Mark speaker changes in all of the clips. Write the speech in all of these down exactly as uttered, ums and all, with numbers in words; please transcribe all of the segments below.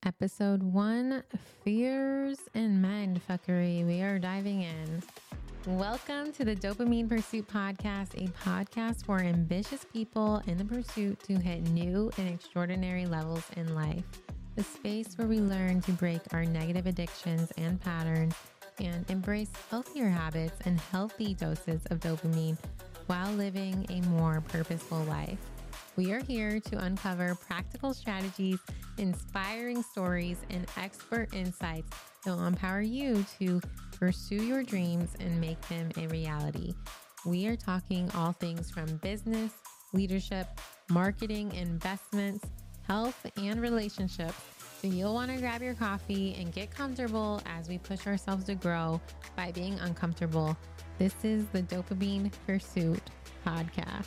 Speaker 1: Episode one, Fears and Mindfuckery. We are diving in. Welcome to the Dopamine Pursuit Podcast, a podcast for ambitious people in the pursuit to hit new and extraordinary levels in life. A space where we learn to break our negative addictions and patterns and embrace healthier habits and healthy doses of dopamine while living a more purposeful life. We are here to uncover practical strategies, inspiring stories, and expert insights that will empower you to pursue your dreams and make them a reality. We are talking all things from business, leadership, marketing, investments, health, and relationships. So you'll want to grab your coffee and get comfortable as we push ourselves to grow by being uncomfortable. This is the Dopamine Pursuit Podcast.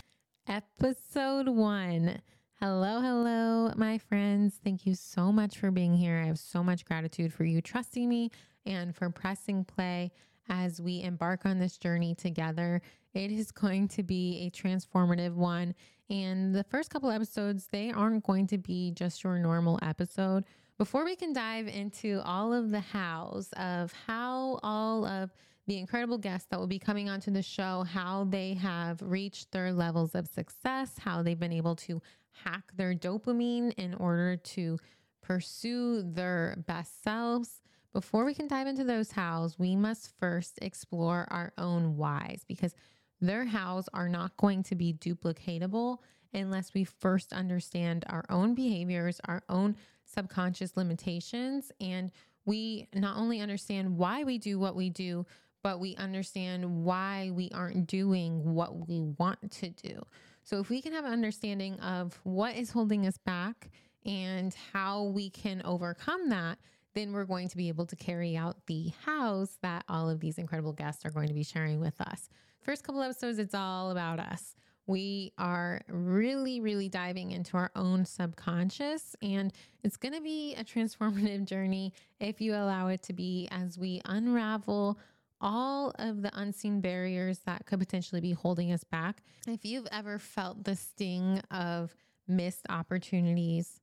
Speaker 1: Episode one. Hello, hello, my friends. Thank you so much for being here. I have so much gratitude for you trusting me and for pressing play as we embark on this journey together. It is going to be a transformative one. And the first couple episodes, they aren't going to be just your normal episode. Before we can dive into all of the hows of how all of the incredible guests that will be coming onto the show, how they have reached their levels of success, how they've been able to hack their dopamine in order to pursue their best selves. Before we can dive into those hows, we must first explore our own whys, because their hows are not going to be duplicatable unless we first understand our own behaviors, our own subconscious limitations, and we not only understand why we do what we do, but we understand why we aren't doing what we want to do. So if we can have an understanding of what is holding us back and how we can overcome that, then we're going to be able to carry out the hows that all of these incredible guests are going to be sharing with us. First couple episodes, it's all about us. We are really, really diving into our own subconscious, and it's going to be a transformative journey if you allow it to be, as we unravel all of the unseen barriers that could potentially be holding us back. If you've ever felt the sting of missed opportunities,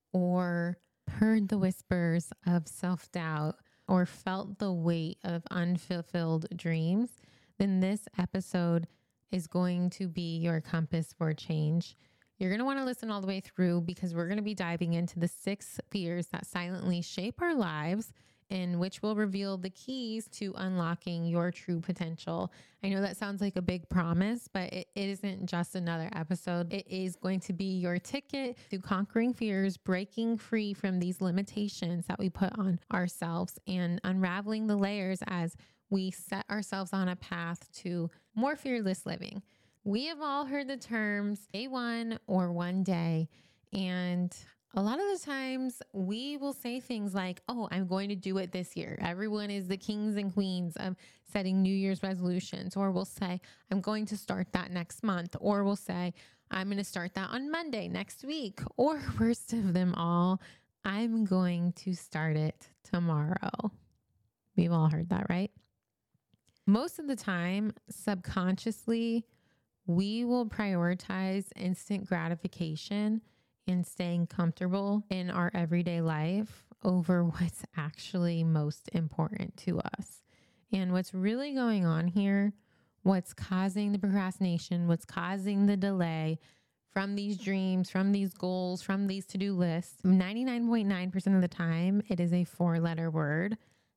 Speaker 1: or heard the whispers of self-doubt, or felt the weight of unfulfilled dreams, then this episode is going to be your compass for change. You're going to want to listen all the way through, because we're going to be diving into the six fears that silently shape our lives, in which will reveal the keys to unlocking your true potential. I know that sounds like a big promise, but it isn't just another episode. It is going to be your ticket to conquering fears, breaking free from these limitations that we put on ourselves, and unraveling the layers as we set ourselves on a path to more fearless living. We have all heard the terms day one or one day, and a lot of the times we will say things like, oh, I'm going to do it this year. Everyone is the kings and queens of setting New Year's resolutions. Or we'll say, I'm going to start that next month. Or we'll say, I'm going to start that on Monday next week. Or worst of them all, I'm going to start it tomorrow. We've all heard that, right? Most of the time, subconsciously, we will prioritize instant gratification and staying comfortable in our everyday life over what's actually most important to us. And what's really going on here, what's causing the procrastination, what's causing the delay from these dreams, from these goals, from these to-do lists, ninety-nine point nine percent of the time, it is a four-letter word,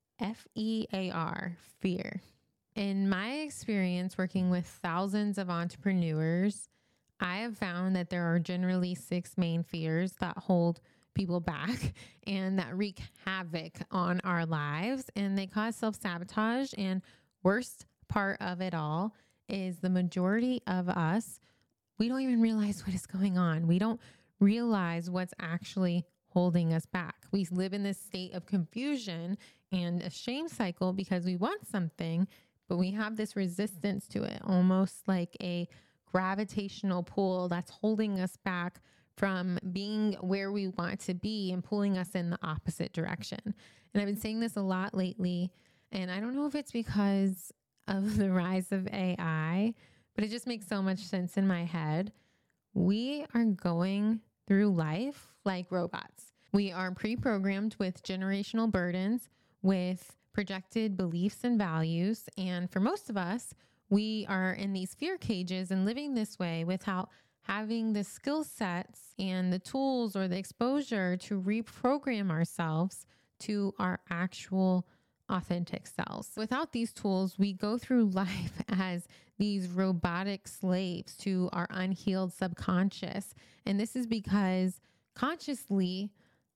Speaker 1: F E A R, fear. In my experience working with thousands of entrepreneurs, I have found that there are generally six main fears that hold people back and that wreak havoc on our lives, and they cause self-sabotage. And worst part of it all is the majority of us, we don't even realize what is going on. We don't realize what's actually holding us back. We live in this state of confusion and a shame cycle because we want something, but we have this resistance to it, almost like a gravitational pull that's holding us back from being where we want to be and pulling us in the opposite direction. And I've been saying this a lot lately, and I don't know if it's because of the rise of A I, but it just makes so much sense in my head. We are going through life like robots. We are pre-programmed with generational burdens, with projected beliefs and values. And for most of us, we are in these fear cages and living this way without having the skill sets and the tools or the exposure to reprogram ourselves to our actual authentic selves. Without these tools, we go through life as these robotic slaves to our unhealed subconscious. And this is because consciously,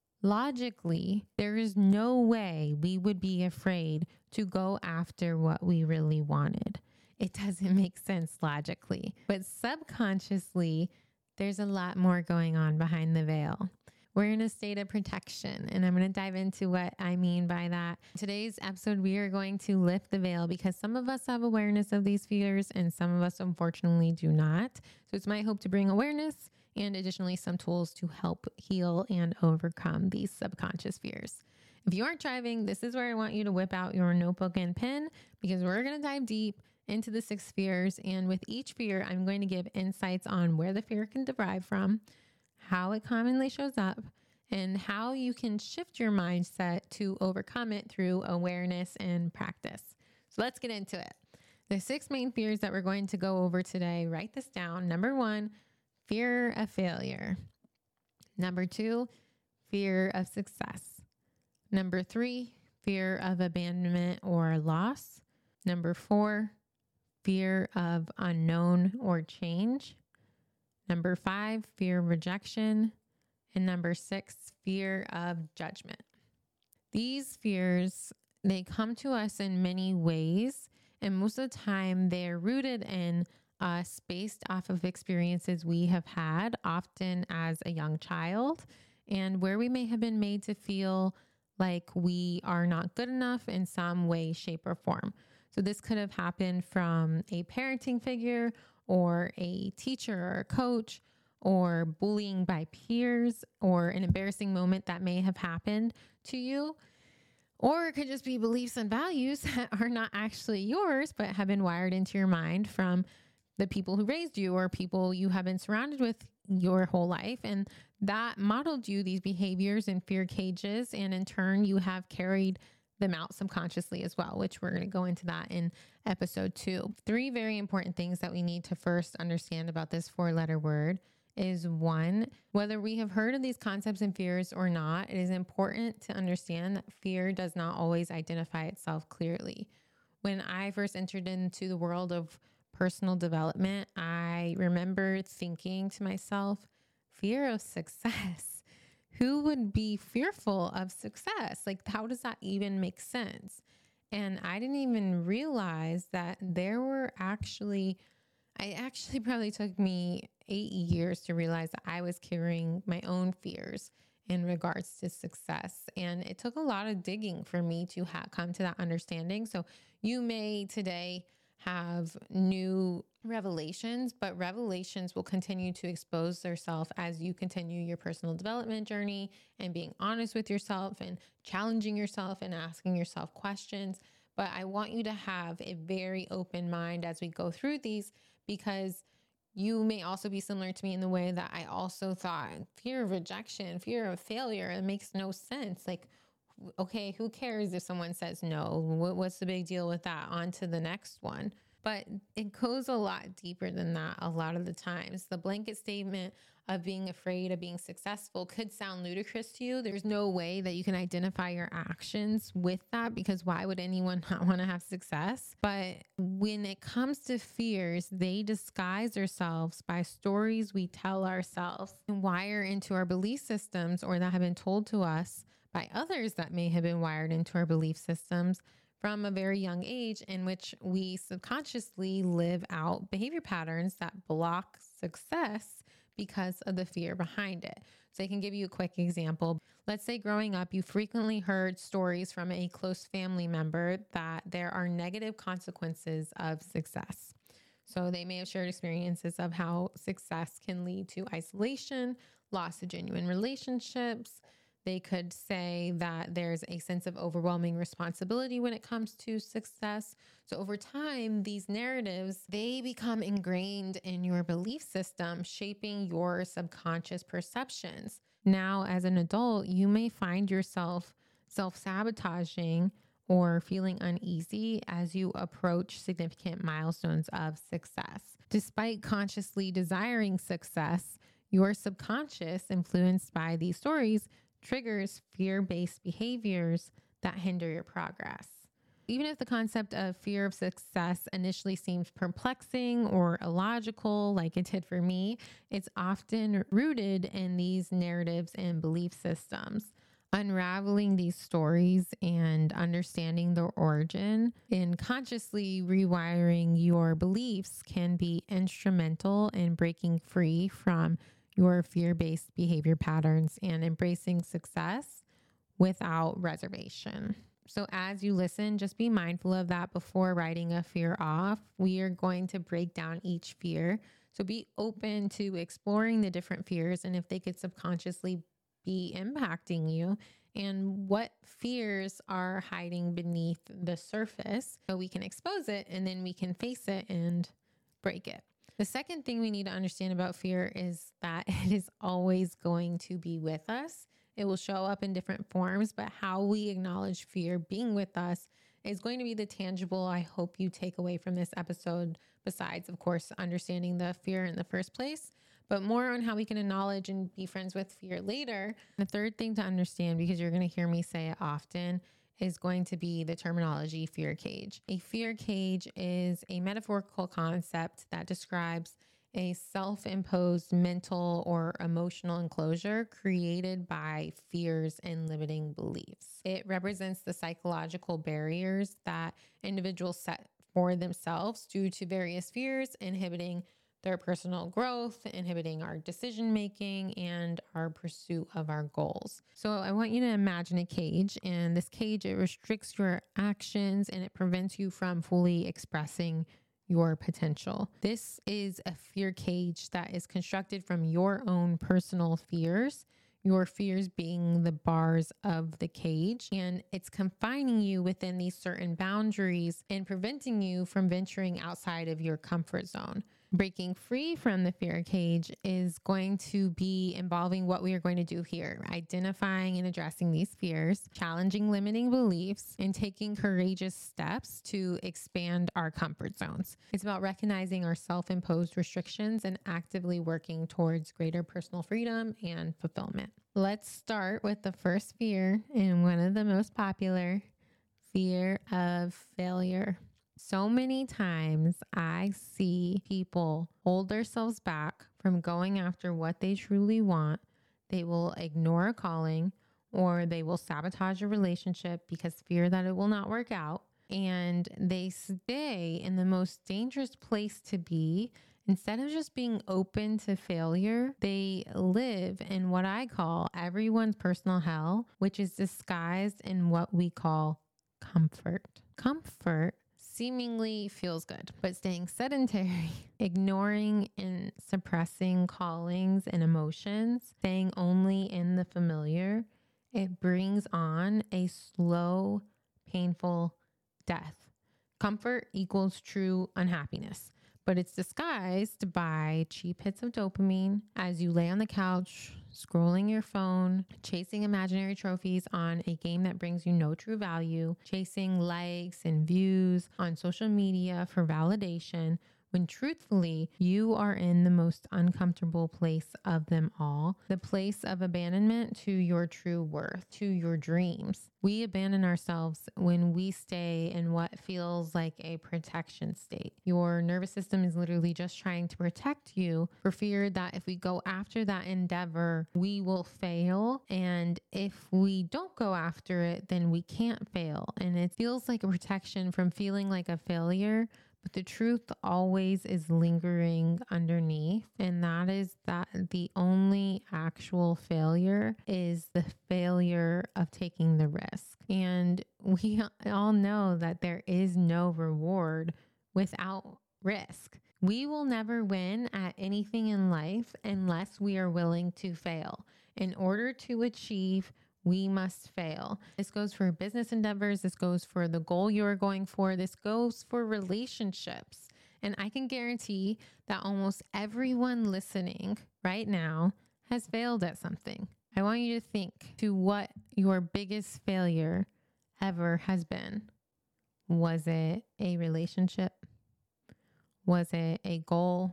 Speaker 1: logically, there is no way we would be afraid to go after what we really wanted. It doesn't make sense logically, but subconsciously, there's a lot more going on behind the veil. We're in a state of protection, and I'm going to dive into what I mean by that. Today's episode, we are going to lift the veil because some of us have awareness of these fears and some of us unfortunately do not. So it's my hope to bring awareness and additionally some tools to help heal and overcome these subconscious fears. If you aren't driving, this is where I want you to whip out your notebook and pen because we're going to dive deep into the six fears. And with each fear, I'm going to give insights on where the fear can derive from, how it commonly shows up, and how you can shift your mindset to overcome it through awareness and practice. So let's get into it. The six main fears that we're going to go over today, write this down. Number one, fear of failure. Number two, fear of success. Number three, fear of abandonment or loss. Number four, fear of unknown or change. Number five, fear of rejection. And number six, fear of judgment. These fears, they come to us in many ways. And most of the time they're rooted in us based off of experiences we have had, often as a young child, and where we may have been made to feel like we are not good enough in some way, shape, or form. So this could have happened from a parenting figure or a teacher or a coach or bullying by peers or an embarrassing moment that may have happened to you. Or it could just be beliefs and values that are not actually yours, but have been wired into your mind from the people who raised you or people you have been surrounded with your whole life. And that modeled you these behaviors and fear cages. And in turn, you have carried them out subconsciously as well, which we're going to go into that in episode two. Three very important things that we need to first understand about this four letter word is one, whether we have heard of these concepts and fears or not, it is important to understand that fear does not always identify itself clearly. When I first entered into the world of personal development, I remember thinking to myself, fear of success. Who would be fearful of success? Like, how does that even make sense? And I didn't even realize that there were actually, I actually probably took me eight years to realize that I was carrying my own fears in regards to success. And it took a lot of digging for me to ha- come to that understanding. So you may today have new revelations, but revelations will continue to expose themselves as you continue your personal development journey and being honest with yourself and challenging yourself and asking yourself questions. But I want you to have a very open mind as we go through these, because you may also be similar to me in the way that I also thought fear of rejection, fear of failure, it makes no sense. Like, okay, who cares if someone says no? What's the big deal with that? On to the next one. But it goes a lot deeper than that a lot of the times. The blanket statement of being afraid of being successful could sound ludicrous to you. There's no way that you can identify your actions with that, because why would anyone not want to have success? But when it comes to fears, they disguise ourselves by stories we tell ourselves and wire into our belief systems, or that have been told to us by others that may have been wired into our belief systems from a very young age, in which we subconsciously live out behavior patterns that block success because of the fear behind it. So I can give you a quick example. Let's say growing up, you frequently heard stories from a close family member that there are negative consequences of success. So they may have shared experiences of how success can lead to isolation, loss of genuine relationships. They could say that there's a sense of overwhelming responsibility when it comes to success. So over time, these narratives, they become ingrained in your belief system, shaping your subconscious perceptions. Now, as an adult, you may find yourself self-sabotaging or feeling uneasy as you approach significant milestones of success. Despite consciously desiring success, your subconscious, influenced by these stories, triggers fear-based behaviors that hinder your progress. Even if the concept of fear of success initially seems perplexing or illogical, like it did for me, it's often rooted in these narratives and belief systems. Unraveling these stories and understanding their origin and consciously rewiring your beliefs can be instrumental in breaking free from your fear-based behavior patterns and embracing success without reservation. So as you listen, just be mindful of that before writing a fear off. We are going to break down each fear. So be open to exploring the different fears and if they could subconsciously be impacting you and what fears are hiding beneath the surface so we can expose it and then we can face it and break it. The second thing we need to understand about fear is that it is always going to be with us. It will show up in different forms, but how we acknowledge fear being with us is going to be the tangible I hope you take away from this episode, besides, of course, understanding the fear in the first place, but more on how we can acknowledge and be friends with fear later. The third thing to understand, because you're going to hear me say it often, is going to be the terminology fear cage. A fear cage is a metaphorical concept that describes a self-imposed mental or emotional enclosure created by fears and limiting beliefs. It represents the psychological barriers that individuals set for themselves due to various fears, inhibiting their personal growth, inhibiting our decision-making and our pursuit of our goals. So I want you to imagine a cage, and this cage, it restricts your actions and it prevents you from fully expressing your potential. This is a fear cage that is constructed from your own personal fears, your fears being the bars of the cage, and it's confining you within these certain boundaries and preventing you from venturing outside of your comfort zone. Breaking free from the fear cage is going to be involving what we are going to do here, identifying and addressing these fears, challenging limiting beliefs, and taking courageous steps to expand our comfort zones. It's about recognizing our self-imposed restrictions and actively working towards greater personal freedom and fulfillment. Let's start with the first fear, and one of the most popular, fear of failure. So many times I see people hold themselves back from going after what they truly want. They will ignore a calling, or they will sabotage a relationship because fear that it will not work out. And they stay in the most dangerous place to be. Instead of just being open to failure, they live in what I call everyone's personal hell, which is disguised in what we call comfort. Comfort seemingly feels good, but staying sedentary, ignoring and suppressing callings and emotions, staying only in the familiar, it brings on a slow, painful death. Comfort equals true unhappiness, but it's disguised by cheap hits of dopamine as you lay on the couch, scrolling your phone, chasing imaginary trophies on a game that brings you no true value, chasing likes and views on social media for validation, when truthfully, you are in the most uncomfortable place of them all, the place of abandonment to your true worth, to your dreams. We abandon ourselves when we stay in what feels like a protection state. Your nervous system is literally just trying to protect you for fear that if we go after that endeavor, we will fail. And if we don't go after it, then we can't fail. And it feels like a protection from feeling like a failure. But the truth always is lingering underneath, and that is that the only actual failure is the failure of taking the risk. And we all know that there is no reward without risk. We will never win at anything in life unless we are willing to fail. In order to achieve, we must fail. This goes for business endeavors. This goes for the goal you're going for. This goes for relationships. And I can guarantee that almost everyone listening right now has failed at something. I want you to think to what your biggest failure ever has been. Was it a relationship? Was it a goal?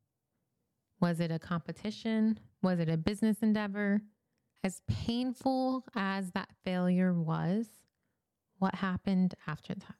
Speaker 1: Was it a competition? Was it a business endeavor? As painful as that failure was, what happened after that?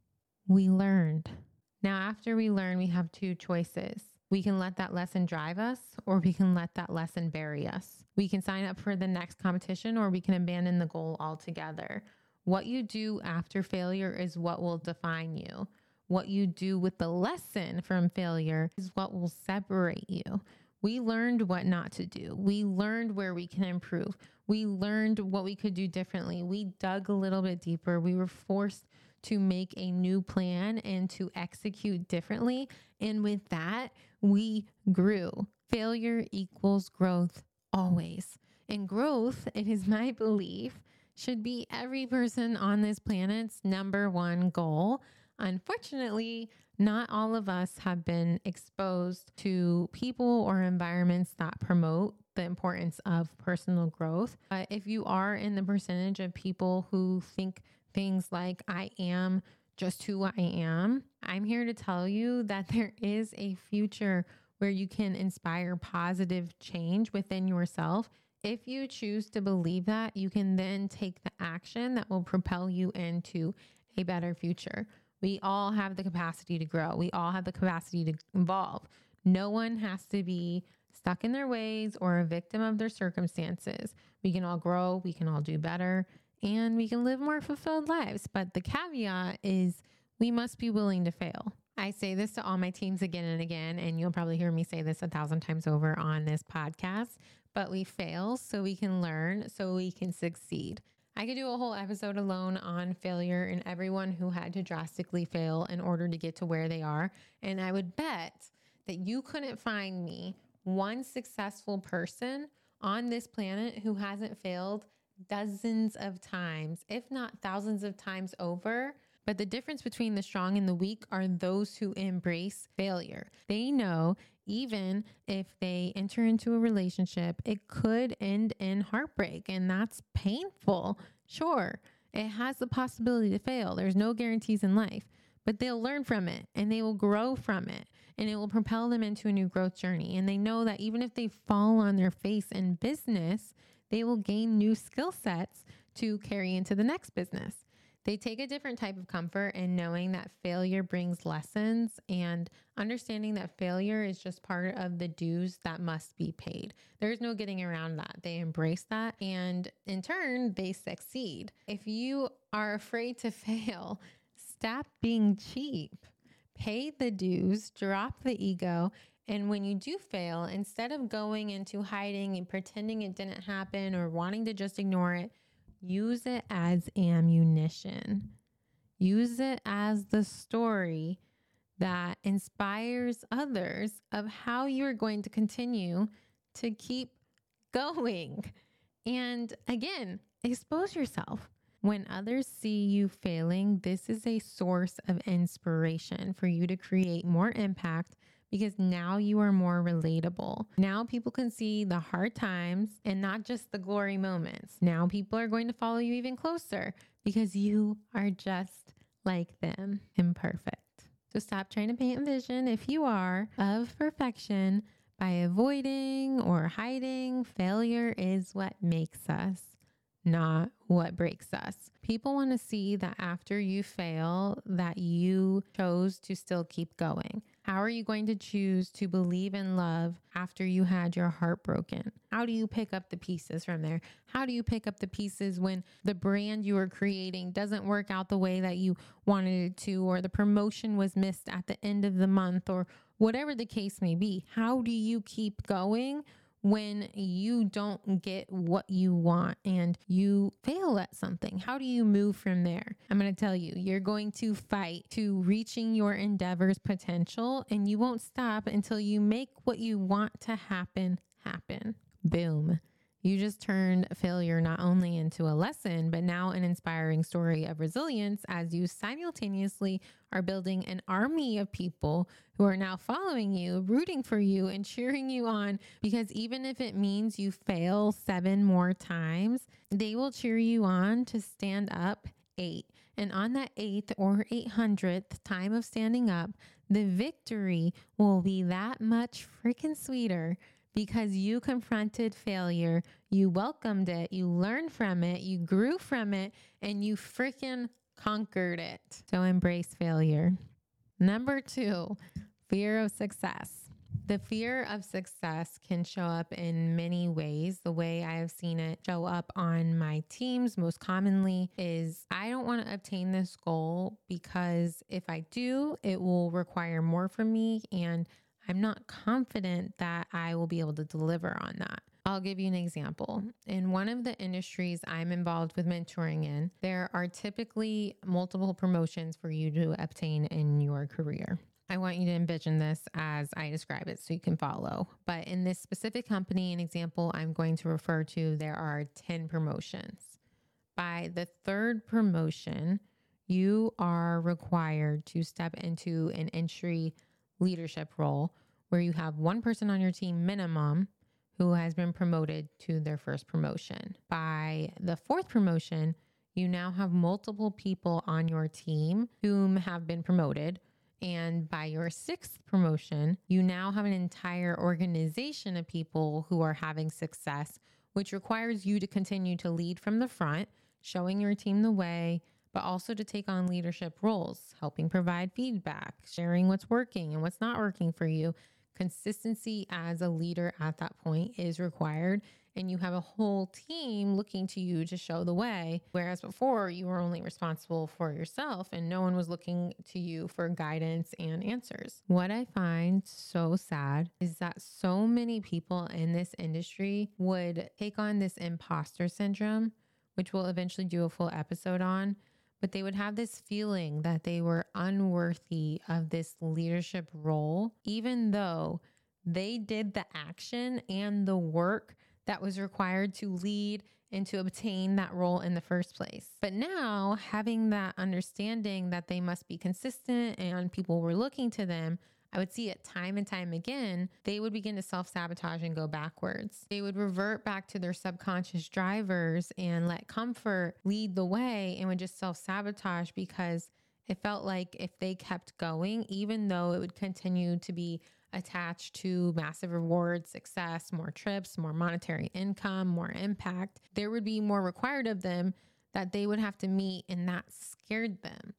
Speaker 1: We learned. Now, after we learn, we have two choices. We can let that lesson drive us, or we can let that lesson bury us. We can sign up for the next competition, or we can abandon the goal altogether. What you do after failure is what will define you. What you do with the lesson from failure is what will separate you. We learned what not to do. We learned where we can improve. We learned what we could do differently. We dug a little bit deeper. We were forced to make a new plan and to execute differently. And with that, we grew. Failure equals growth always. And growth, it is my belief, should be every person on this planet's number one goal. Unfortunately, not all of us have been exposed to people or environments that promote the importance of personal growth. Uh, if you are in the percentage of people who think things like, I am just who I am, I'm here to tell you that there is a future where you can inspire positive change within yourself. If you choose to believe that, you can then take the action that will propel you into a better future. We all have the capacity to grow. We all have the capacity to evolve. No one has to be stuck in their ways or a victim of their circumstances. We can all grow. We can all do better, and we can live more fulfilled lives. But the caveat is we must be willing to fail. I say this to all my teams again and again, and you'll probably hear me say this a thousand times over on this podcast, but we fail so we can learn, so we can succeed. I could do a whole episode alone on failure and everyone who had to drastically fail in order to get to where they are. And I would bet that you couldn't find me one successful person on this planet who hasn't failed dozens of times, if not thousands of times over. But the difference between the strong and the weak are those who embrace failure. They know even if they enter into a relationship, it could end in heartbreak, and that's painful. Sure, it has the possibility to fail. There's no guarantees in life, but they'll learn from it and they will grow from it, and it will propel them into a new growth journey. And they know that even if they fall on their face in business, they will gain new skill sets to carry into the next business. They take a different type of comfort in knowing that failure brings lessons and understanding that failure is just part of the dues that must be paid. There's no getting around that. They embrace that, and in turn, they succeed. If you are afraid to fail, stop being cheap. Pay the dues, drop the ego, and when you do fail, instead of going into hiding and pretending it didn't happen or wanting to just ignore it, use it as ammunition. Use it as the story that inspires others of how you're going to continue to keep going. And again, expose yourself. When others see you failing, this is a source of inspiration for you to create more impact, because now you are more relatable. Now people can see the hard times and not just the glory moments. Now people are going to follow you even closer because you are just like them, imperfect. So stop trying to paint a vision, if you are, of perfection by avoiding or hiding. Failure is what makes us, not what breaks us. People want to see that after you fail, that you chose to still keep going. How are you going to choose to believe in love after you had your heart broken? How do you pick up the pieces from there? How do you pick up the pieces when the brand you are creating doesn't work out the way that you wanted it to, or the promotion was missed at the end of the month, or whatever the case may be? How do you keep going when you don't get what you want and you fail at something? How do you move from there? I'm going to tell you, you're going to fight to reaching your endeavor's potential, and you won't stop until you make what you want to happen happen. Boom. You just turned failure not only into a lesson, but now an inspiring story of resilience as you simultaneously are building an army of people who are now following you, rooting for you, and cheering you on. Because even if it means you fail seven more times, they will cheer you on to stand up eight. And on that eighth or eight hundredth time of standing up, the victory will be that much freaking sweeter. Because you confronted failure, you welcomed it, you learned from it, you grew from it, and you freaking conquered it. So embrace failure. Number two, fear of success. The fear of success can show up in many ways. The way I have seen it show up on my teams most commonly is I don't want to obtain this goal because if I do, it will require more from me, and I'm not confident that I will be able to deliver on that. I'll give you an example. In one of the industries I'm involved with mentoring in, there are typically multiple promotions for you to obtain in your career. I want you to envision this as I describe it so you can follow. But in this specific company, an example I'm going to refer to, there are ten promotions. By the third promotion, you are required to step into an entry leadership role where you have one person on your team minimum who has been promoted to their first promotion. By the fourth promotion, you now have multiple people on your team whom have been promoted. And by your sixth promotion, you now have an entire organization of people who are having success, which requires you to continue to lead from the front, showing your team the way, but also to take on leadership roles, helping provide feedback, sharing what's working and what's not working for you. Consistency as a leader at that point is required, and you have a whole team looking to you to show the way. Whereas before you were only responsible for yourself and no one was looking to you for guidance and answers. What I find so sad is that so many people in this industry would take on this imposter syndrome, which we'll eventually do a full episode on. But they would have this feeling that they were unworthy of this leadership role, even though they did the action and the work that was required to lead and to obtain that role in the first place. But now, having that understanding that they must be consistent and people were looking to them, I would see it time and time again, they would begin to self-sabotage and go backwards. They would revert back to their subconscious drivers and let comfort lead the way and would just self-sabotage because it felt like if they kept going, even though it would continue to be attached to massive rewards, success, more trips, more monetary income, more impact, there would be more required of them that they would have to meet, and that scared them.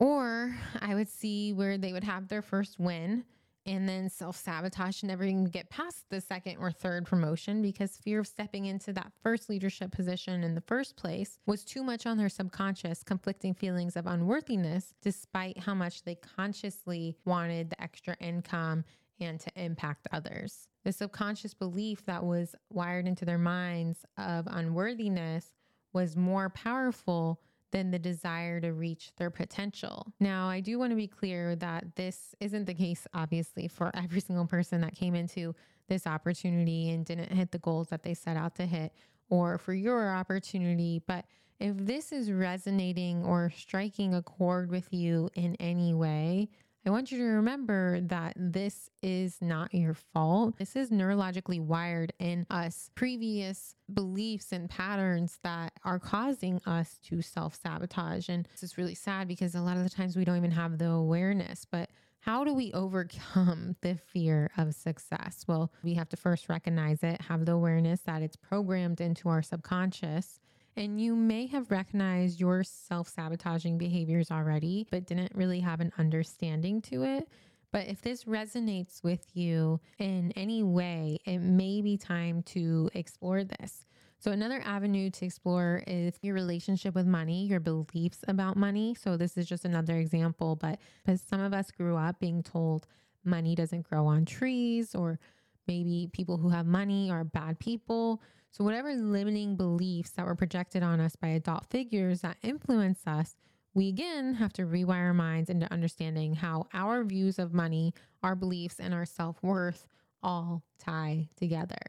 Speaker 1: Or I would see where they would have their first win and then self-sabotage and never even get past the second or third promotion because fear of stepping into that first leadership position in the first place was too much on their subconscious, conflicting feelings of unworthiness, despite how much they consciously wanted the extra income and to impact others. The subconscious belief that was wired into their minds of unworthiness was more powerful than the desire to reach their potential. Now, I do want to be clear that this isn't the case, obviously, for every single person that came into this opportunity and didn't hit the goals that they set out to hit, or for your opportunity. But if this is resonating or striking a chord with you in any way, I want you to remember that this is not your fault. This is neurologically wired in us, previous beliefs and patterns that are causing us to self-sabotage. And this is really sad because a lot of the times we don't even have the awareness. But how do we overcome the fear of success? Well, we have to first recognize it, have the awareness that it's programmed into our subconscious. And you may have recognized your self-sabotaging behaviors already, but didn't really have an understanding to it. But if this resonates with you in any way, it may be time to explore this. So another avenue to explore is your relationship with money, your beliefs about money. So this is just another example, but because some of us grew up being told money doesn't grow on trees, or maybe people who have money are bad people. So whatever limiting beliefs that were projected on us by adult figures that influence us, we again have to rewire our minds into understanding how our views of money, our beliefs, and our self-worth all tie together.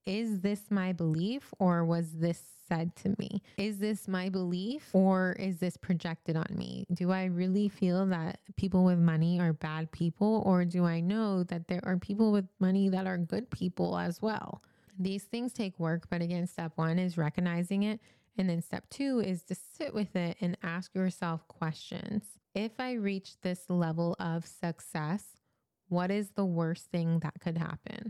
Speaker 1: is this my belief or was this said to me? Is this my belief or is this projected on me? Do I really feel that people with money are bad people, or do I know that there are people with money that are good people as well? These things take work, but again, step one is recognizing it. And then step two is to sit with it and ask yourself questions. If I reach this level of success, what is the worst thing that could happen?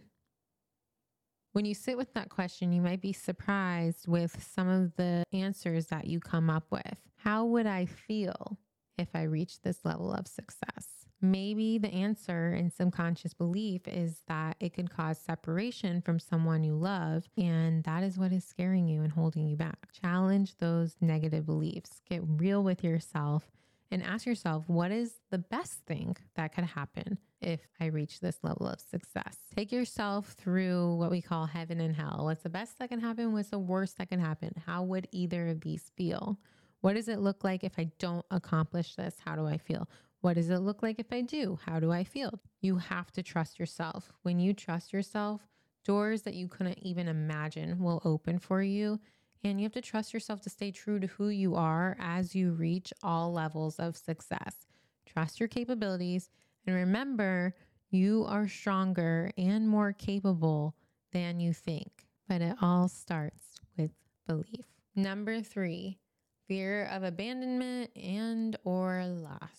Speaker 1: When you sit with that question, you might be surprised with some of the answers that you come up with. How would I feel if I reach this level of success? Maybe the answer in subconscious belief is that it could cause separation from someone you love, and that is what is scaring you and holding you back. Challenge those negative beliefs. Get real with yourself and ask yourself, what is the best thing that could happen if I reach this level of success? Take yourself through what we call heaven and hell. What's the best that can happen? What's the worst that can happen? How would either of these feel? What does it look like if I don't accomplish this? How do I feel? What does it look like if I do? How do I feel? You have to trust yourself. When you trust yourself, doors that you couldn't even imagine will open for you. And you have to trust yourself to stay true to who you are as you reach all levels of success. Trust your capabilities. And remember, you are stronger and more capable than you think. But it all starts with belief. Number three, fear of abandonment and or loss.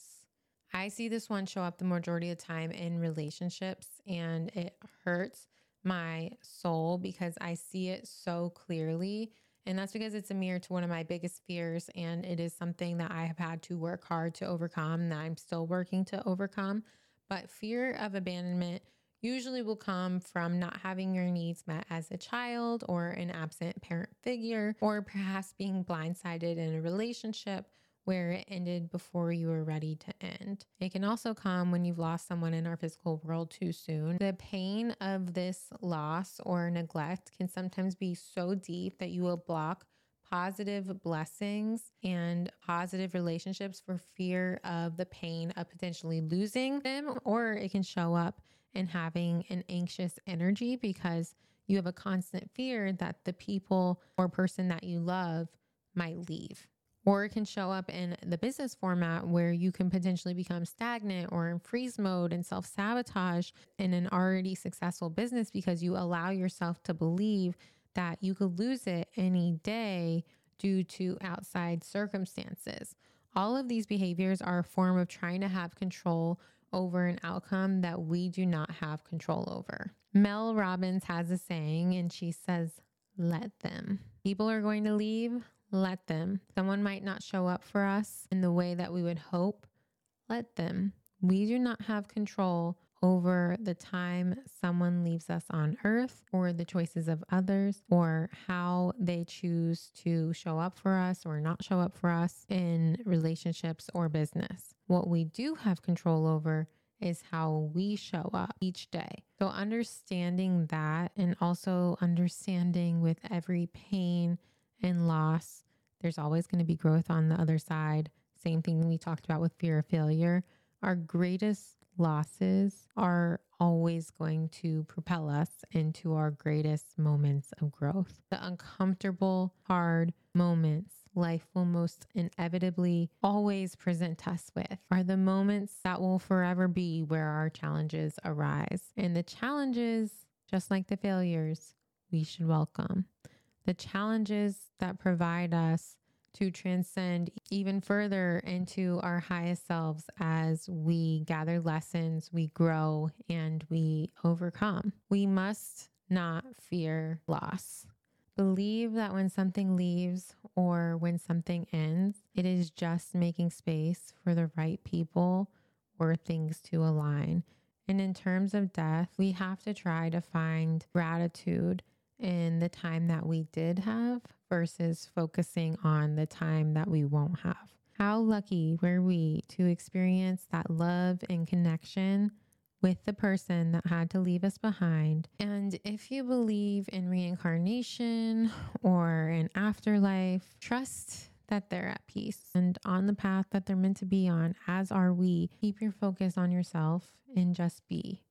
Speaker 1: I see this one show up the majority of the time in relationships, and it hurts my soul because I see it so clearly. And that's because it's a mirror to one of my biggest fears. And it is something that I have had to work hard to overcome, that I'm still working to overcome. But fear of abandonment usually will come from not having your needs met as a child, or an absent parent figure, or perhaps being blindsided in a relationship where it ended before you were ready to end. It can also come when you've lost someone in our physical world too soon. The pain of this loss or neglect can sometimes be so deep that you will block positive blessings and positive relationships for fear of the pain of potentially losing them, or it can show up in having an anxious energy because you have a constant fear that the people or person that you love might leave. Or it can show up in the business format where you can potentially become stagnant or in freeze mode and self-sabotage in an already successful business because you allow yourself to believe that you could lose it any day due to outside circumstances. All of these behaviors are a form of trying to have control over an outcome that we do not have control over. Mel Robbins has a saying, and she says, let them. People are going to leave. Let them. Someone might not show up for us in the way that we would hope. Let them. We do not have control over the time someone leaves us on earth, or the choices of others, or how they choose to show up for us or not show up for us in relationships or business. What we do have control over is how we show up each day. So understanding that, and also understanding with every pain and loss, there's always going to be growth on the other side. Same thing we talked about with fear of failure. Our greatest losses are always going to propel us into our greatest moments of growth. The uncomfortable, hard moments life will most inevitably always present us with are the moments that will forever be where our challenges arise. And the challenges, just like the failures, we should welcome. The challenges that provide us to transcend even further into our highest selves as we gather lessons, we grow, and we overcome. We must not fear loss. Believe that when something leaves or when something ends, it is just making space for the right people or things to align. And in terms of death, we have to try to find gratitude in the time that we did have versus focusing on the time that we won't have. How lucky were we to experience that love and connection with the person that had to leave us behind? And if you believe in reincarnation or an afterlife, trust that they're at peace and on the path that they're meant to be on, as are we. Keep your focus on yourself and just be.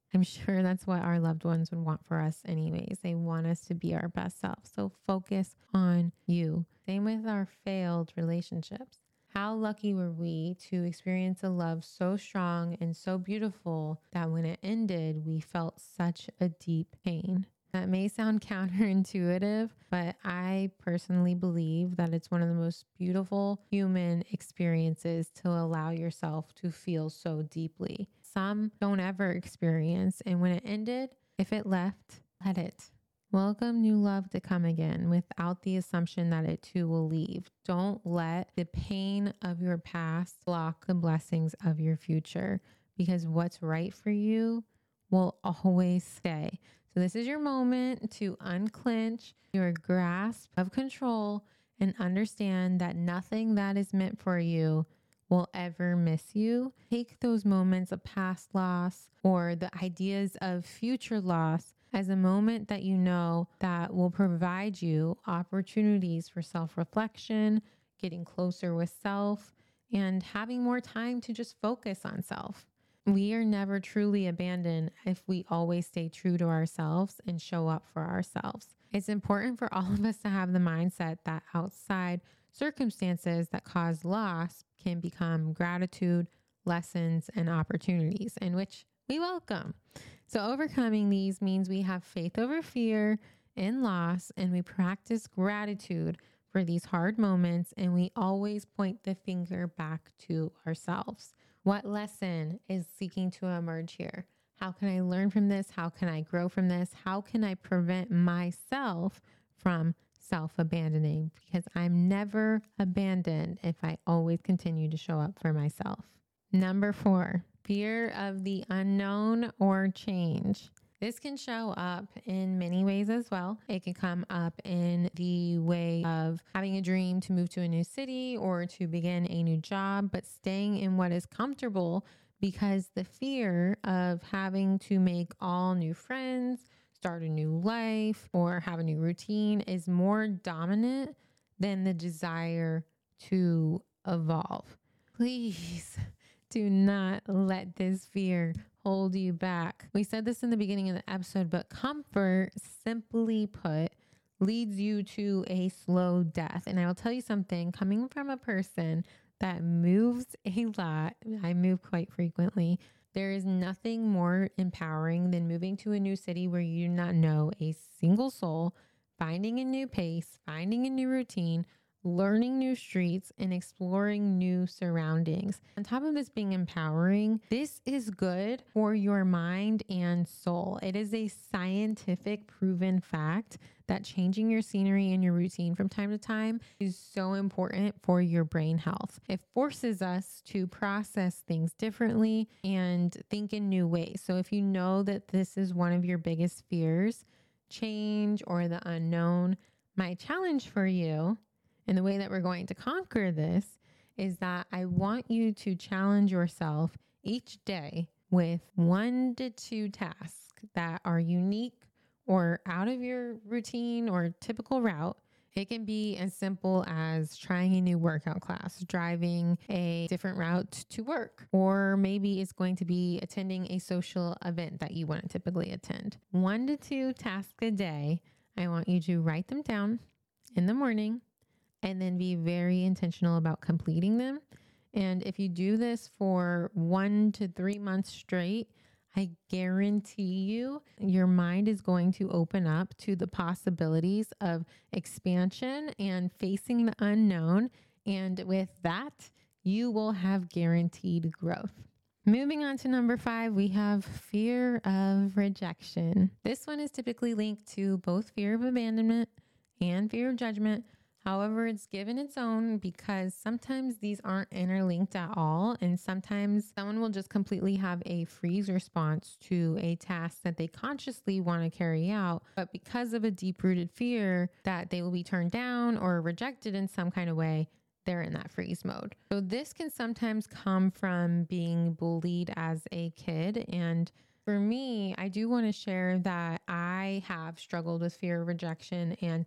Speaker 1: I'm sure that's what our loved ones would want for us anyways. They want us to be our best self. So focus on you. Same with our failed relationships. How lucky were we to experience a love so strong and so beautiful that when it ended, we felt such a deep pain. That may sound counterintuitive, but I personally believe that it's one of the most beautiful human experiences to allow yourself to feel so deeply. Some don't ever experience, and when it ended, if it left, let it. Welcome new love to come again without the assumption that it too will leave. Don't let the pain of your past block the blessings of your future, because what's right for you will always stay. So this is your moment to unclench your grasp of control and understand that nothing that is meant for you will ever miss you. Take those moments of past loss or the ideas of future loss as a moment that you know that will provide you opportunities for self-reflection, getting closer with self, and having more time to just focus on self. We are never truly abandoned if we always stay true to ourselves and show up for ourselves. It's important for all of us to have the mindset that outside circumstances that cause loss can become gratitude, lessons, and opportunities, in which we welcome. So overcoming these means we have faith over fear and loss, and we practice gratitude for these hard moments, and we always point the finger back to ourselves. What lesson is seeking to emerge here? How can I learn from this? How can I grow from this? How can I prevent myself from self-abandoning? Because I'm never abandoned if I always continue to show up for myself. Number four, fear of the unknown or change. This can show up in many ways as well. It can come up in the way of having a dream to move to a new city or to begin a new job, but staying in what is comfortable because the fear of having to make all new friends, start a new life, or have a new routine is more dominant than the desire to evolve. Please do not let this fear hold you back. We said this in the beginning of the episode, but comfort, simply put, leads you to a slow death. And I will tell you something, coming from a person that moves a lot, I move quite frequently, there is nothing more empowering than moving to a new city where you do not know a single soul, finding a new pace, finding a new routine, learning new streets, and exploring new surroundings. On top of this being empowering, this is good for your mind and soul. It is a scientific proven fact that changing your scenery and your routine from time to time is so important for your brain health. It forces us to process things differently and think in new ways. So if you know that this is one of your biggest fears, change or the unknown, my challenge for you and the way that we're going to conquer this is that I want you to challenge yourself each day with one to two tasks that are unique or out of your routine or typical route. It can be as simple as trying a new workout class, driving a different route to work, or maybe it's going to be attending a social event that you wouldn't typically attend. One to two tasks a day. I want you to write them down in the morning and then be very intentional about completing them. And if you do this for one to three months straight, I guarantee you, your mind is going to open up to the possibilities of expansion and facing the unknown. And with that, you will have guaranteed growth. Moving on to number five, we have fear of rejection. This one is typically linked to both fear of abandonment and fear of judgment. However, it's given its own because sometimes these aren't interlinked at all. And sometimes someone will just completely have a freeze response to a task that they consciously want to carry out. But because of a deep-rooted fear that they will be turned down or rejected in some kind of way, they're in that freeze mode. So this can sometimes come from being bullied as a kid. And for me, I do want to share that I have struggled with fear of rejection, and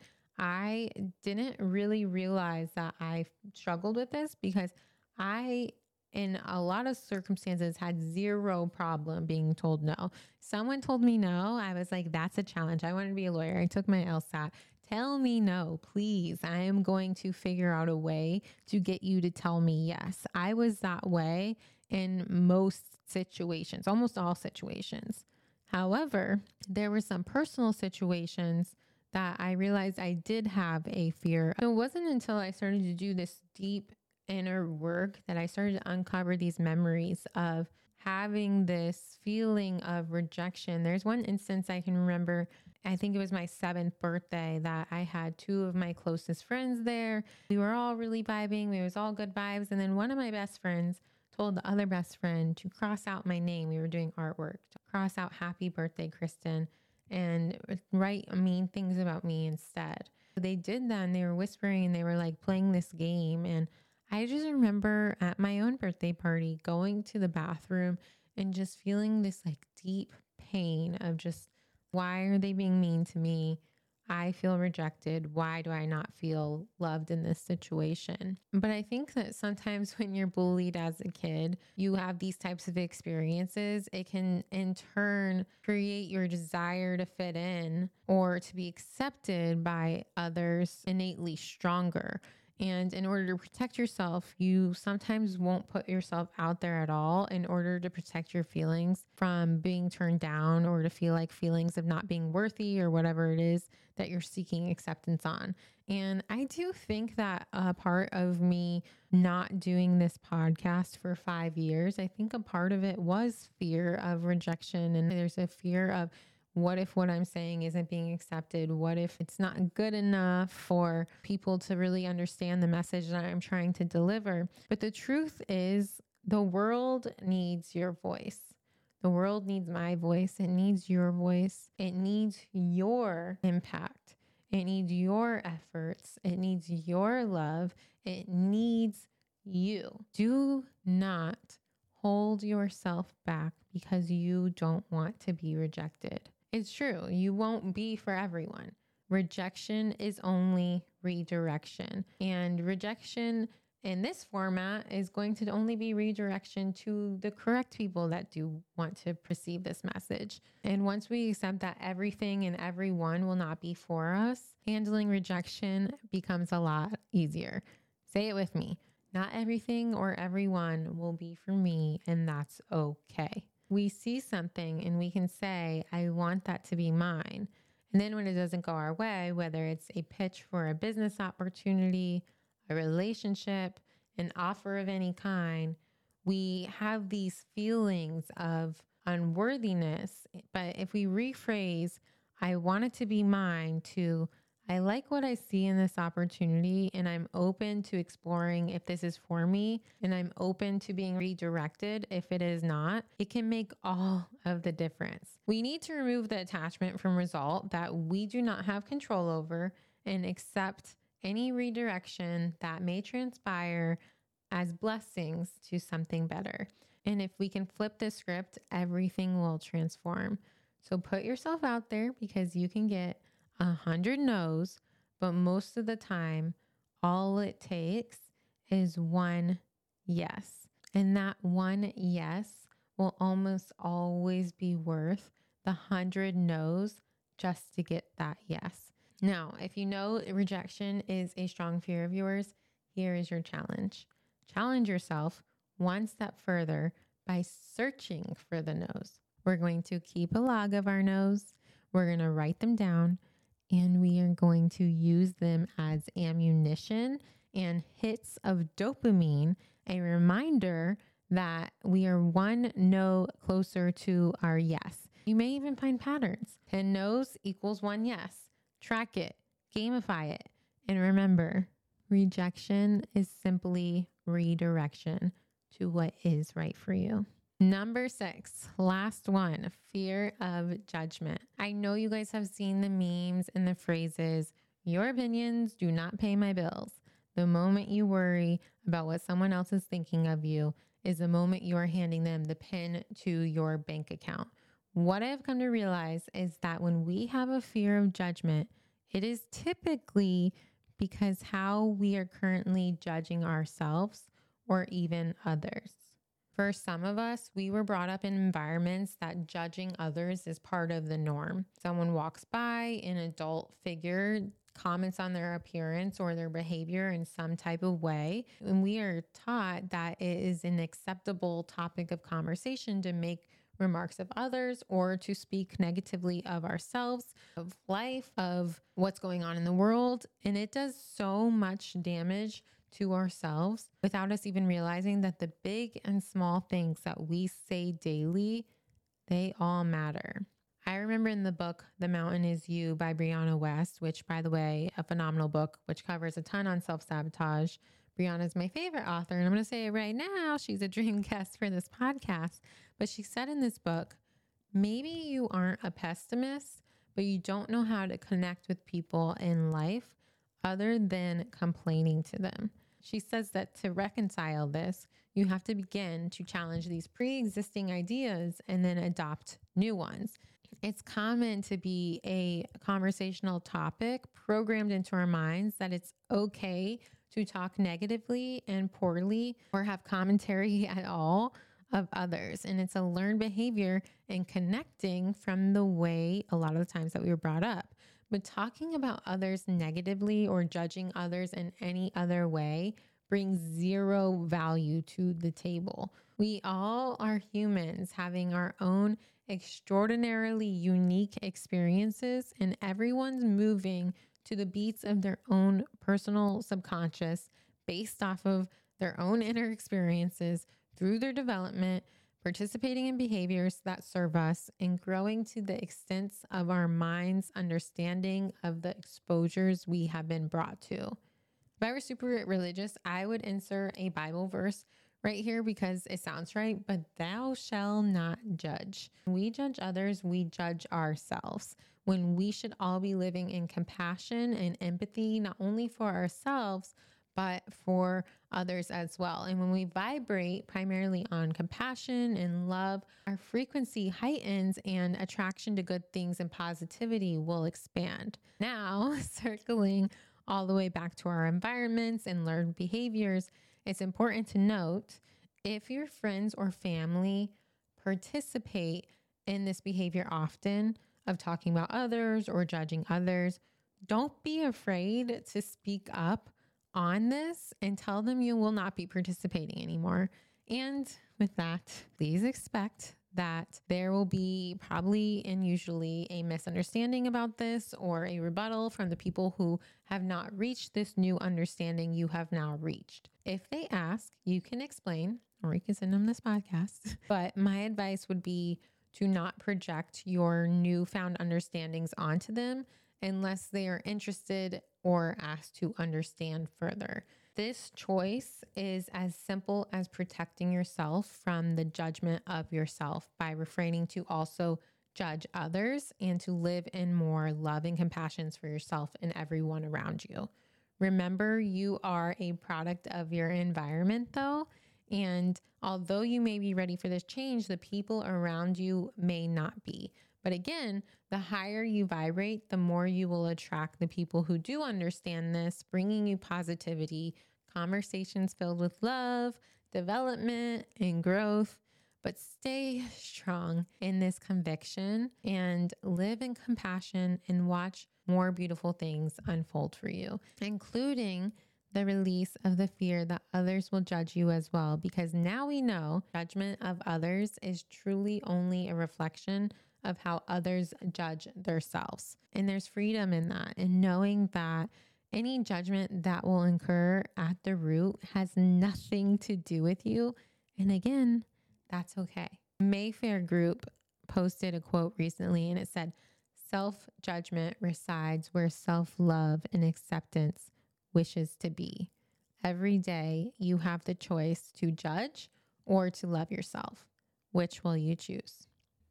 Speaker 1: I didn't really realize that I struggled with this because I in a lot of circumstances had zero problem being told no. Someone told me no. I was like, that's a challenge. I wanted to be a lawyer. I took my LSAT. Tell me no, please. I am going to figure out a way to get you to tell me yes. I was that way in most situations, almost all situations. However, there were some personal situations that I realized I did have a fear. It wasn't until I started to do this deep inner work that I started to uncover these memories of having this feeling of rejection. There's one instance I can remember. I think it was my seventh birthday that I had two of my closest friends there. We were all really vibing. It was all good vibes. And then one of my best friends told the other best friend to cross out my name. We were doing artwork, to cross out happy birthday, Kristen, and write mean things about me instead. They did that and they were whispering and they were like playing this game. And I just remember at my own birthday party going to the bathroom and just feeling this like deep pain of just, why are they being mean to me? I feel rejected. Why do I not feel loved in this situation? But I think that sometimes when you're bullied as a kid, you have these types of experiences. It can in turn create your desire to fit in or to be accepted by others innately stronger. And in order to protect yourself, you sometimes won't put yourself out there at all in order to protect your feelings from being turned down or to feel like feelings of not being worthy or whatever it is that you're seeking acceptance on. And I do think that a part of me not doing this podcast for five years, I think a part of it was fear of rejection. And there's a fear of, what if what I'm saying isn't being accepted? What if it's not good enough for people to really understand the message that I'm trying to deliver? But the truth is, the world needs your voice. The world needs my voice. It needs your voice. It needs your impact. It needs your efforts. It needs your love. It needs you. Do not hold yourself back because you don't want to be rejected. It's true. You won't be for everyone. Rejection is only redirection. And rejection in this format is going to only be redirection to the correct people that do want to perceive this message. And once we accept that everything and everyone will not be for us, handling rejection becomes a lot easier. Say it with me. Not everything or everyone will be for me, and that's okay. We see something and we can say, I want that to be mine. And then when it doesn't go our way, whether it's a pitch for a business opportunity, a relationship, an offer of any kind, we have these feelings of unworthiness. But if we rephrase, I want it to be mine, to I like what I see in this opportunity and I'm open to exploring if this is for me, and I'm open to being redirected if it is not, it can make all of the difference. We need to remove the attachment from result that we do not have control over and accept any redirection that may transpire as blessings to something better. And if we can flip the script, everything will transform. So put yourself out there, because you can get a hundred no's, but most of the time, all it takes is one yes. And that one yes will almost always be worth the hundred no's just to get that yes. Now, if you know rejection is a strong fear of yours, here is your challenge. Challenge yourself one step further by searching for the no's. We're going to keep a log of our no's. We're going to write them down. And we are going to use them as ammunition and hits of dopamine, a reminder that we are one no closer to our yes. You may even find patterns. ten no's equals one yes. Track it, gamify it. And remember, rejection is simply redirection to what is right for you. Number six, last one, fear of judgment. I know you guys have seen the memes and the phrases, your opinions do not pay my bills. The moment you worry about what someone else is thinking of you is the moment you are handing them the pin to your bank account. What I've come to realize is that when we have a fear of judgment, it is typically because how we are currently judging ourselves or even others. For some of us, we were brought up in environments that judging others is part of the norm. Someone walks by, an adult figure comments on their appearance or their behavior in some type of way, and we are taught that it is an acceptable topic of conversation to make remarks of others or to speak negatively of ourselves, of life, of what's going on in the world. And it does so much damage to ourselves without us even realizing that the big and small things that we say daily, they all matter. I remember in the book, The Mountain Is You by Brianna West, which, by the way, a phenomenal book, which covers a ton on self-sabotage. Brianna is my favorite author, and I'm going to say it right now. She's a dream guest for this podcast. But she said in this book, maybe you aren't a pessimist, but you don't know how to connect with people in life other than complaining to them. She says that to reconcile this, you have to begin to challenge these pre-existing ideas and then adopt new ones. It's common to be a conversational topic programmed into our minds that it's okay to talk negatively and poorly or have commentary at all of others. And it's a learned behavior and connecting from the way a lot of the times that we were brought up. But talking about others negatively or judging others in any other way brings zero value to the table. We all are humans having our own extraordinarily unique experiences, and everyone's moving to the beats of their own personal subconscious based off of their own inner experiences through their development, participating in behaviors that serve us, and growing to the extent of our mind's understanding of the exposures we have been brought to. If I were super religious, I would insert a Bible verse right here because it sounds right, but thou shalt not judge. When we judge others, we judge ourselves. When we should all be living in compassion and empathy, not only for ourselves, but for others as well. And when we vibrate primarily on compassion and love, our frequency heightens and attraction to good things and positivity will expand. Now, circling all the way back to our environments and learned behaviors, it's important to note if your friends or family participate in this behavior often of talking about others or judging others, don't be afraid to speak up on this and tell them you will not be participating anymore. And with that, please expect that there will be probably and usually a misunderstanding about this or a rebuttal from the people who have not reached this new understanding you have now reached. If they ask, you can explain, or you can send them this podcast. But my advice would be to not project your newfound understandings onto them unless they are interested or asked to understand further. This choice is as simple as protecting yourself from the judgment of yourself by refraining to also judge others and to live in more love and compassion for yourself and everyone around you. Remember, you are a product of your environment though, and although you may be ready for this change, the people around you may not be. But again, the higher you vibrate, the more you will attract the people who do understand this, bringing you positivity, conversations filled with love, development, and growth. But stay strong in this conviction and live in compassion and watch more beautiful things unfold for you, including the release of the fear that others will judge you as well. Because now we know judgment of others is truly only a reflection of how others judge themselves. And there's freedom in that, and knowing that any judgment that will incur at the root has nothing to do with you. And again, that's okay. Mayfair Group posted a quote recently, and it said, "Self-judgment resides where self-love and acceptance wishes to be. Every day you have the choice to judge or to love yourself. Which will you choose?"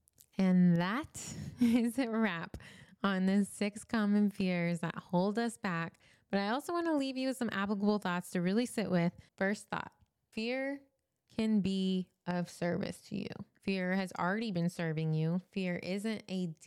Speaker 1: And that is a wrap on the six common fears that hold us back. But I also want to leave you with some applicable thoughts to really sit with. First thought, fear can be of service to you. Fear has already been serving you. Fear isn't a deep,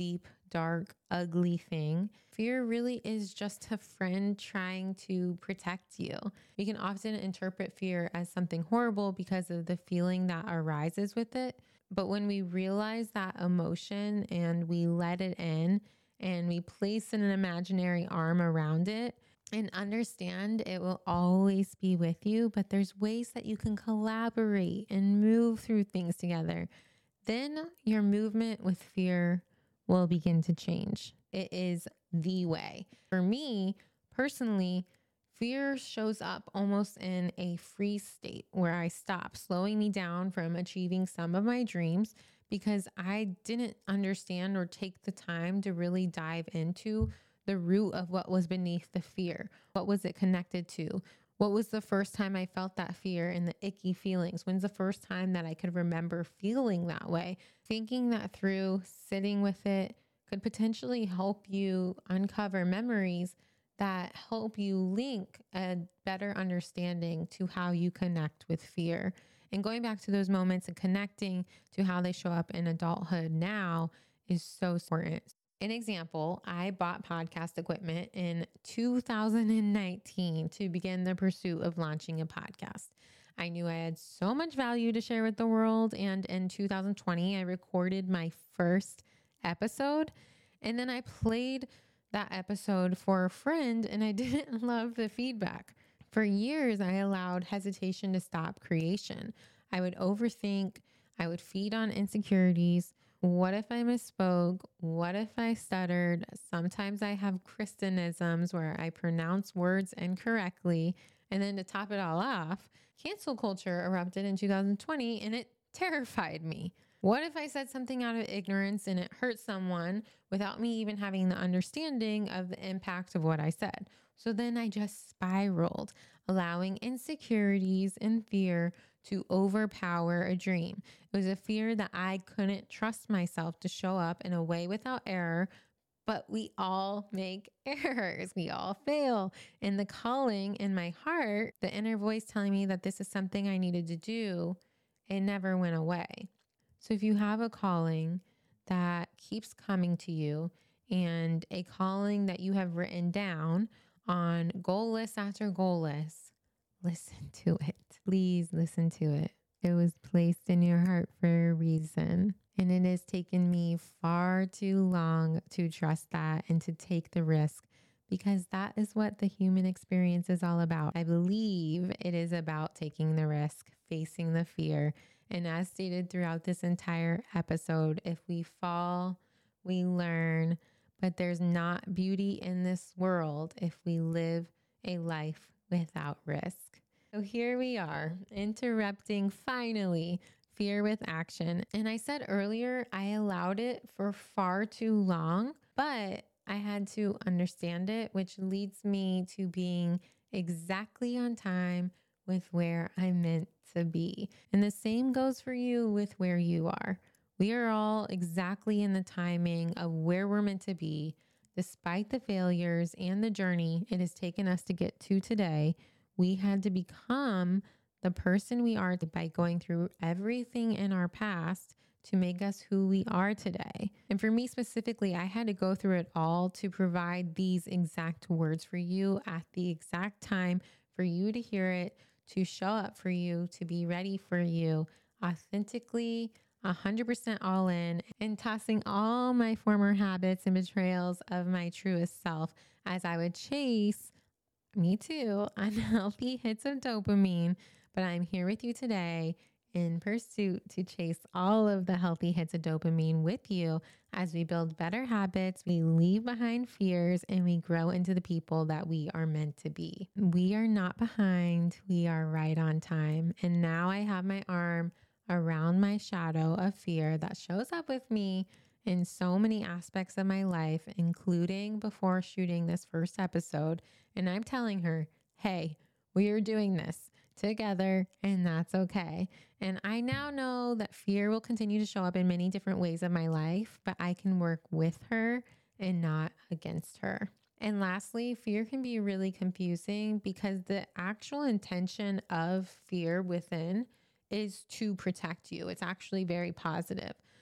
Speaker 1: dark, ugly thing. Fear really is just a friend trying to protect you. We can often interpret fear as something horrible because of the feeling that arises with it. But when we realize that emotion and we let it in and we place an imaginary arm around it and understand it will always be with you, but there's ways that you can collaborate and move through things together, then your movement with fear will begin to change. It is the way. For me, personally, fear shows up almost in a freeze state where I stop, slowing me down from achieving some of my dreams because I didn't understand or take the time to really dive into the root of what was beneath the fear. What was it connected to? What was the first time I felt that fear and the icky feelings? When's the first time that I could remember feeling that way? Thinking that through, sitting with it, could potentially help you uncover memories that help you link a better understanding to how you connect with fear. And going back to those moments and connecting to how they show up in adulthood now is so important. An example, I bought podcast equipment in two thousand nineteen to begin the pursuit of launching a podcast. I knew I had so much value to share with the world. And in two thousand twenty, I recorded my first episode. And then I played that episode for a friend and I didn't love the feedback. For years, I allowed hesitation to stop creation. I would overthink. I would feed on insecurities. What if I misspoke? What if I stuttered? Sometimes I have Kristenisms where I pronounce words incorrectly. And then to top it all off, cancel culture erupted in two thousand twenty and it terrified me. What if I said something out of ignorance and it hurt someone without me even having the understanding of the impact of what I said? So then I just spiraled, allowing insecurities and fear to overpower a dream. It was a fear that I couldn't trust myself to show up in a way without error, but we all make errors. We all fail. And the calling in my heart, the inner voice telling me that this is something I needed to do, it never went away. So if you have a calling that keeps coming to you and a calling that you have written down on goal list after goal list, listen to it. Please listen to it. It was placed in your heart for a reason. And it has taken me far too long to trust that and to take the risk because that is what the human experience is all about. I believe it is about taking the risk, facing the fear. And as stated throughout this entire episode, if we fall, we learn, but there's not beauty in this world if we live a life without risk. So here we are, interrupting finally fear with action. And I said earlier, I allowed it for far too long, but I had to understand it, which leads me to being exactly on time with where I'm meant to be. And the same goes for you with where you are. We are all exactly in the timing of where we're meant to be, despite the failures and the journey it has taken us to get to today. We had to become the person we are by going through everything in our past to make us who we are today. And for me specifically, I had to go through it all to provide these exact words for you at the exact time for you to hear it, to show up for you, to be ready for you authentically, one hundred percent all in, and tossing all my former habits and betrayals of my truest self as I would chase, me too, unhealthy hits of dopamine. But I'm here with you today in pursuit to chase all of the healthy hits of dopamine with you as we build better habits, we leave behind fears, and we grow into the people that we are meant to be. We are not behind. We are right on time. And now I have my arm around my shadow of fear that shows up with me in so many aspects of my life, including before shooting this first episode. And I'm telling her, hey, we are doing this together, and that's okay. And I now know that fear will continue to show up in many different ways of my life, but I can work with her and not against her. And lastly, fear can be really confusing because the actual intention of fear within is to protect you. It's actually very positive.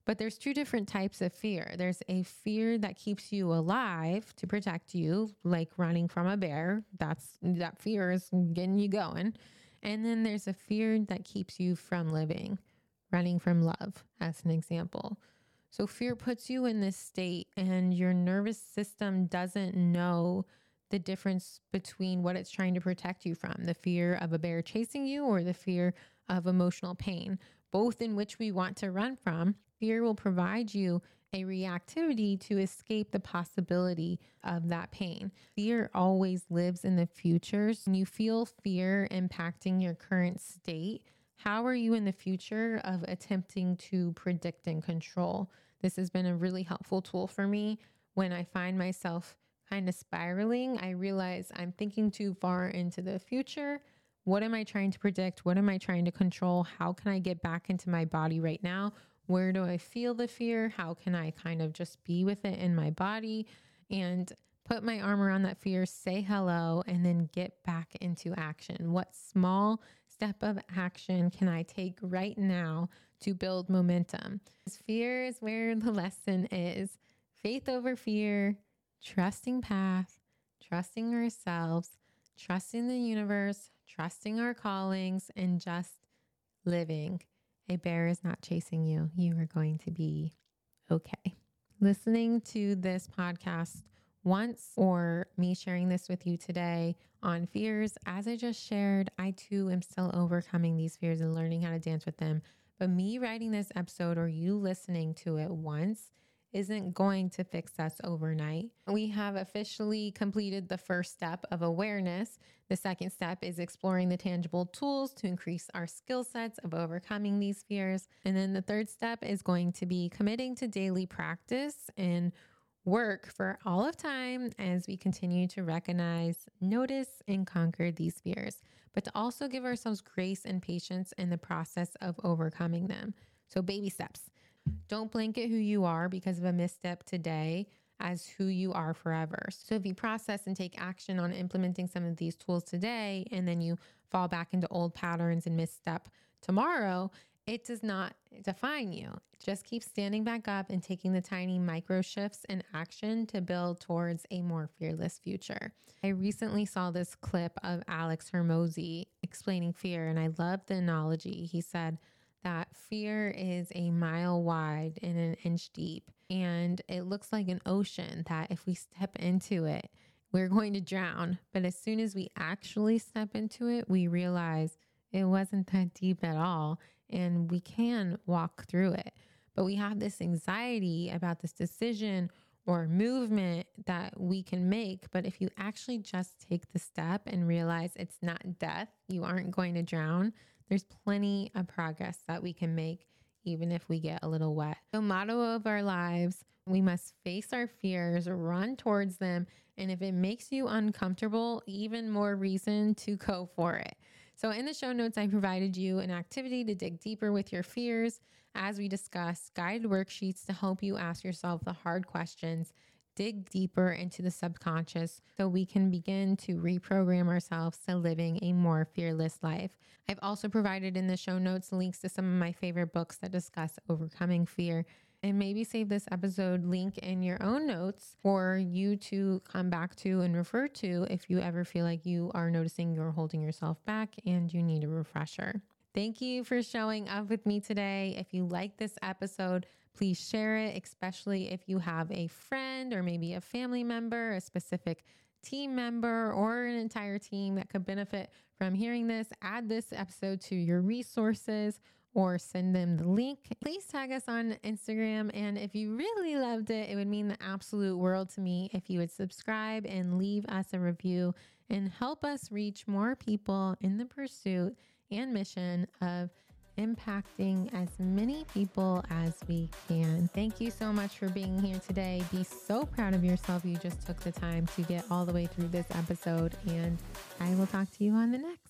Speaker 1: But there's two different types of fear. There's a fear that keeps you alive to protect you, like running from a bear. That's that fear is getting you going. And then there's a fear that keeps you from living, running from love, as an example. So fear puts you in this state and your nervous system doesn't know the difference between what it's trying to protect you from, the fear of a bear chasing you or the fear of emotional pain, both in which we want to run from. Fear will provide you a reactivity to escape the possibility of that pain. Fear always lives in the future. So when you feel fear impacting your current state, how are you in the future of attempting to predict and control? This has been a really helpful tool for me. When I find myself kind of spiraling, I realize I'm thinking too far into the future. What am I trying to predict? What am I trying to control? How can I get back into my body right now? Where do I feel the fear? How can I kind of just be with it in my body and put my arm around that fear, say hello, and then get back into action? What small step of action can I take right now to build momentum? Fear is where the lesson is. Faith over fear, trusting path, trusting ourselves, trusting the universe, trusting our callings, and just living. A bear is not chasing you. You are going to be okay. Listening to this podcast once or me sharing this with you today on fears, as I just shared, I too am still overcoming these fears and learning how to dance with them. But me writing this episode or you listening to it once isn't going to fix us overnight. We have officially completed the first step of awareness. The second step is exploring the tangible tools to increase our skill sets of overcoming these fears. And then the third step is going to be committing to daily practice and work for all of time as we continue to recognize, notice, and conquer these fears, but to also give ourselves grace and patience in the process of overcoming them. So baby steps. Don't blanket who you are because of a misstep today as who you are forever. So if you process and take action on implementing some of these tools today, and then you fall back into old patterns and misstep tomorrow, it does not define you. Just keep standing back up and taking the tiny micro shifts in action to build towards a more fearless future. I recently saw this clip of Alex Hormozi explaining fear, and I love the analogy. He said that fear is a mile wide and an inch deep, and it looks like an ocean that if we step into it, we're going to drown. But as soon as we actually step into it, we realize it wasn't that deep at all, and we can walk through it. But we have this anxiety about this decision or movement that we can make. But if you actually just take the step and realize it's not death, you aren't going to drown, there's plenty of progress that we can make, even if we get a little wet. The motto of our lives, we must face our fears, run towards them, and if it makes you uncomfortable, even more reason to go for it. So in the show notes, I provided you an activity to dig deeper with your fears. As we discussed, guided worksheets to help you ask yourself the hard questions, dig deeper into the subconscious so we can begin to reprogram ourselves to living a more fearless life. I've also provided in the show notes links to some of my favorite books that discuss overcoming fear, and maybe save this episode link in your own notes for you to come back to and refer to if you ever feel like you are noticing you're holding yourself back and you need a refresher. Thank you for showing up with me today. If you like this episode, please share it, especially if you have a friend or maybe a family member, a specific team member, or an entire team that could benefit from hearing this. Add this episode to your resources or send them the link. Please tag us on Instagram. And if you really loved it, it would mean the absolute world to me if you would subscribe and leave us a review and help us reach more people in the pursuit and mission of impacting as many people as we can. Thank you so much for being here today. Be so proud of yourself. You just took the time to get all the way through this episode, and I will talk to you on the next.